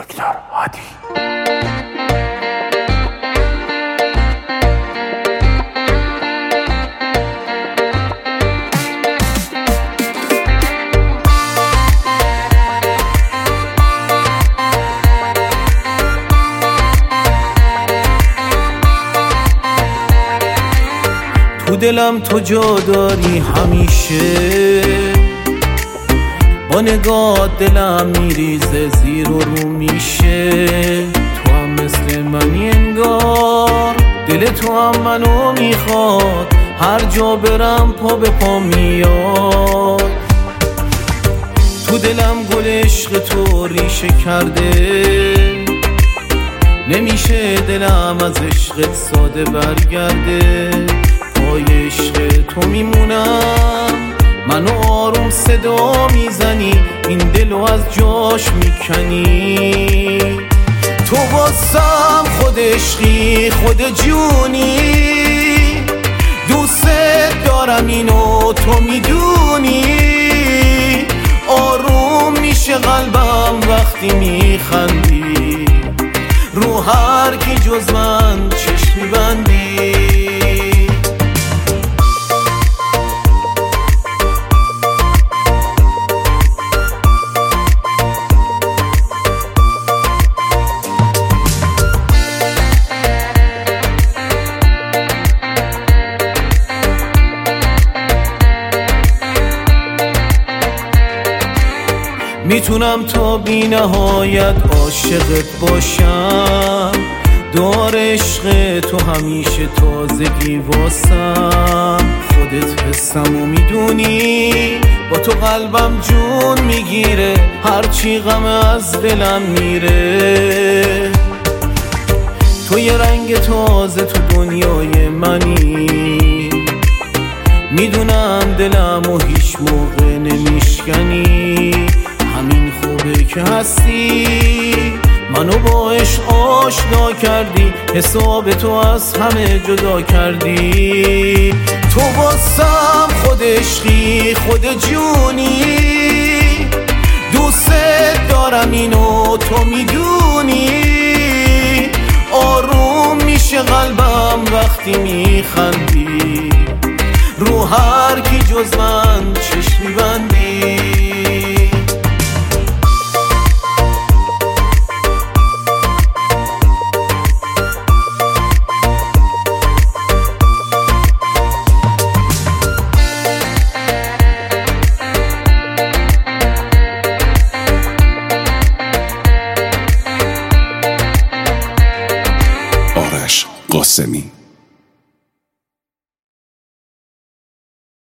دکتر هادی. تو دلم تو جا داری همیشه، با نگاه دلم میریزه زیر و رو میشه. تو هم مثل منی انگار، دل تو هم منو میخواد، هر جا برم پا به پا میاد. تو دلم گل عشق تو ریشه کرده، نمیشه دلم از عشقت ساده برگرده. پای عشق تو میمونم، منو آروم صدا میزنی، این دلو از جاش میکنی. تو واسم خود عشقی خود جونی، دوست دارم اینو تو میدونی. آروم میشه قلبم وقتی میخندی، رو هر کی جز من چشم میبندی. میتونم تا بی نهایت عاشقت باشم، دار عشق تو همیشه تازگی واسم. خودت حسم و میدونی، با تو قلبم جون میگیره، هرچی غم از دلم میره. تو یه رنگ تازه تو دنیای منی، میدونم دلم و هیچ موقع نمیشکنی. همین خوبه که هستی، منو با عشق آشنا کردی، حساب تو از همه جدا کردی. تو واسم خود عشقی خود جونی، دوست دارم اینو تو میدونی. آروم میشه قلبم وقتی میخندی، رو هر کی جز من چشم میبندی. آرش قاسمی.